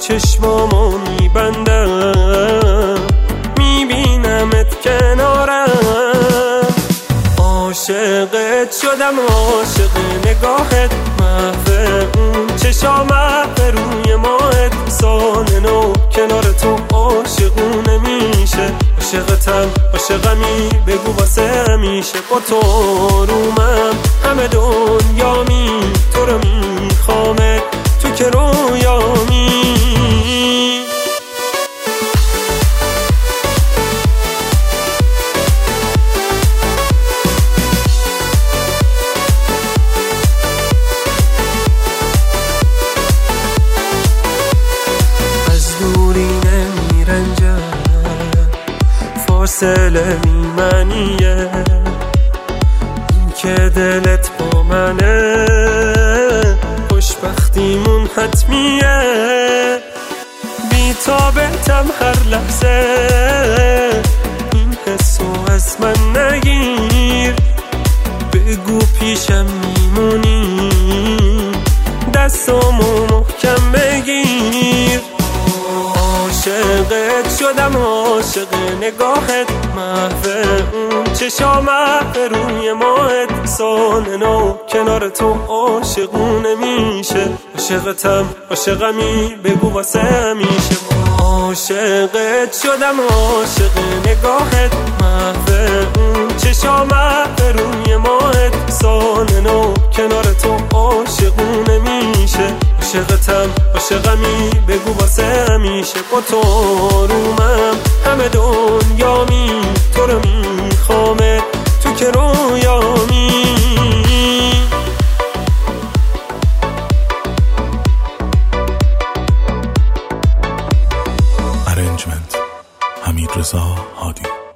چشمامو میبندم میبینمت کنارم. عاشقت شدم، عاشق نگاهت، محو اون چشا، محو روی ماهت. سال نو کنار تو عاشقونه میشه، عاشقتم عاشقمی بگو واسه همیشه. با تو رومم همه دنیامی، تو رو میخوامه تو که رویامی. فاصله میمنیه این که دلت با منه، خوشبختیمون حتمیه. بی تابتم هر لحظه، این حسو از من نگیر. بگو پیشم میمونی، دستامو محکم بگیر. عاشقت شدم، عاشق نگاهت، محو اون چشا، محو روی ماهت. سال نو کنار تو عاشقونه میشه، عاشقتم عاشقمی بگو واسه همیشه. عاشقت شدم، عاشق نگاهت، محو اون چشا، محو روی ماهت. سال نو کنار تو عاشقونه میشه، عاشقتم عاشقمی بگو واسه همیشه. با تو رومم همه دنیامی، تو رو میخوامه تو که رویامی. ارنجمنت حمیدرضا هادی.